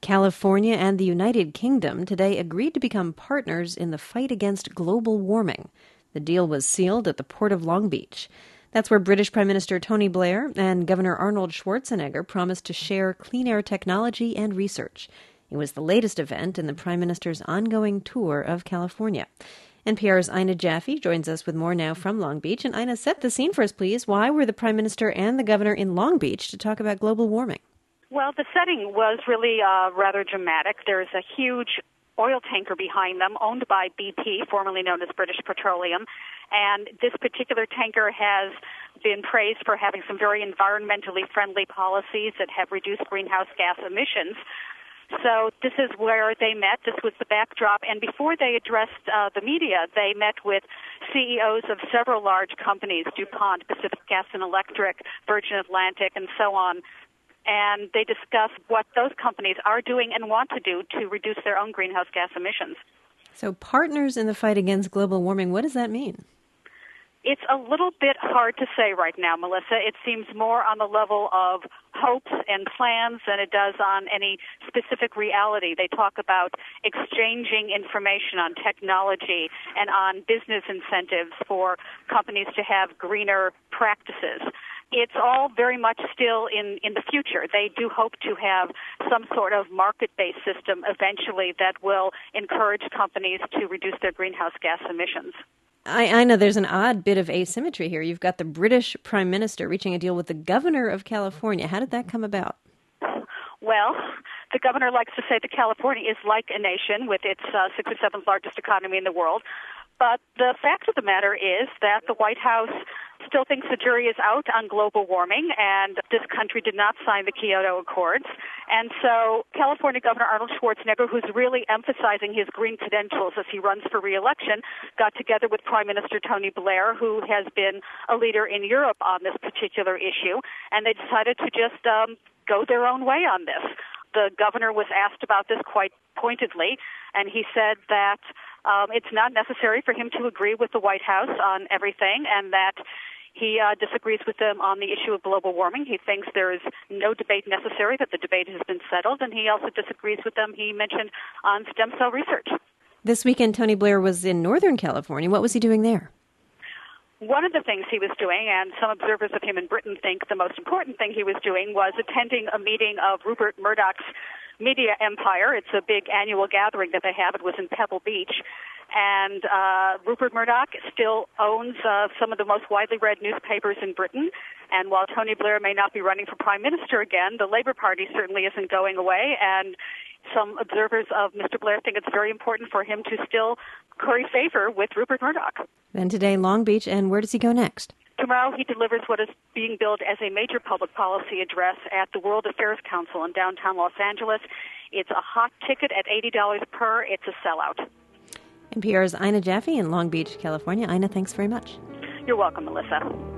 California and the United Kingdom today agreed to become partners in the fight against global warming. The deal was sealed at the Port of Long Beach. That's where British Prime Minister Tony Blair and Governor Arnold Schwarzenegger promised to share clean air technology and research. It was the latest event in the Prime Minister's ongoing tour of California. NPR's Ina Jaffe joins us with more now from Long Beach. And Ina, set the scene for us, please. Why were the Prime Minister and the Governor in Long Beach to talk about global warming? Well, the setting was really rather dramatic. There's a huge oil tanker behind them, owned by BP, formerly known as British Petroleum. And this particular tanker has been praised for having some very environmentally friendly policies that have reduced greenhouse gas emissions. So this is where they met. This was the backdrop. And before they addressed the media, they met with CEOs of several large companies, DuPont, Pacific Gas and Electric, Virgin Atlantic, and so on. And they discussed what those companies are doing and want to do to reduce their own greenhouse gas emissions. So partners in the fight against global warming, what does that mean? It's a little bit hard to say right now, Melissa. It seems more on the level of hopes and plans than it does on any specific reality. They talk about exchanging information on technology and on business incentives for companies to have greener practices. It's all very much still in the future. They do hope to have some sort of market-based system eventually that will encourage companies to reduce their greenhouse gas emissions. I know there's an odd bit of asymmetry here. You've got the British Prime Minister reaching a deal with the Governor of California. How did that come about? Well, the governor likes to say that California is like a nation with its sixth or seventh largest economy in the world. But the fact of the matter is that the White House still thinks the jury is out on global warming, and this country did not sign the Kyoto Accords. And so California Governor Arnold Schwarzenegger, who's really emphasizing his green credentials as he runs for re-election, got together with Prime Minister Tony Blair, who has been a leader in Europe on this particular issue, and they decided to just go their own way on this. The governor was asked about this quite pointedly, and he said that it's not necessary for him to agree with the White House on everything, and that he disagrees with them on the issue of global warming. He thinks there is no debate necessary, that the debate has been settled, and he also disagrees with them, he mentioned, on stem cell research. This weekend, Tony Blair was in Northern California. What was he doing there? One of the things he was doing, and some observers of him in Britain think the most important thing he was doing, was attending a meeting of Rupert Murdoch's media empire. It's a big annual gathering that they have. It was in Pebble Beach. And Rupert Murdoch still owns some of the most widely read newspapers in Britain. And while Tony Blair may not be running for prime minister again, the Labour Party certainly isn't going away. And some observers of Mr. Blair think it's very important for him to still curry favor with Rupert Murdoch. Then today, Long Beach, and where does he go next? Tomorrow he delivers what is being billed as a major public policy address at the World Affairs Council in downtown Los Angeles. It's a hot ticket at $80 per. It's a sellout. NPR's Ina Jaffe in Long Beach, California. Ina, thanks very much. You're welcome, Melissa.